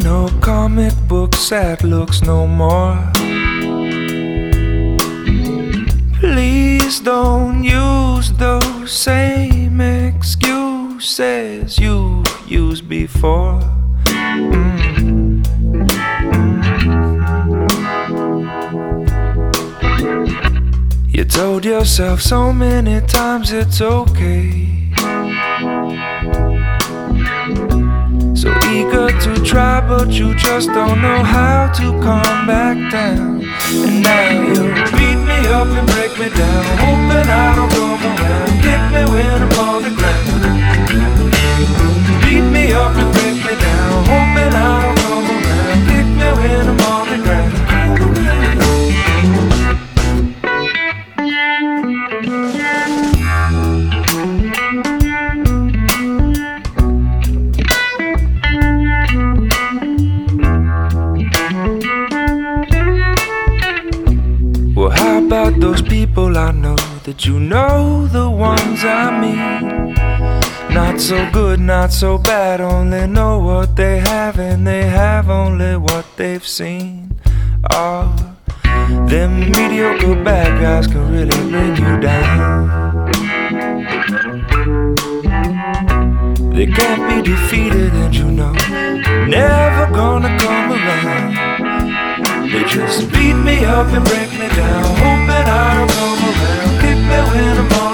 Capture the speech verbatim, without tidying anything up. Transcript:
no comic book sad looks no more. Please don't use those same excuses you used before. Mm. You told yourself so many times it's okay. So eager to try, but you just don't know how to calm back down. And now you beat me up and break me down, hoping I don't come around. Kick me when I'm on the ground. Beat me up and break me down, hoping I don't come around. Kick me when I'm on the ground. Well, how about those people I know that you know, the ones I mean? Not so good, not so bad, only know what they have, and they have only what they've seen. Oh, them mediocre bad guys can really bring you down. They can't be defeated, and you know, never gonna come around. They just beat me up and break me down, hoping I don't come around. Kick me when I'm on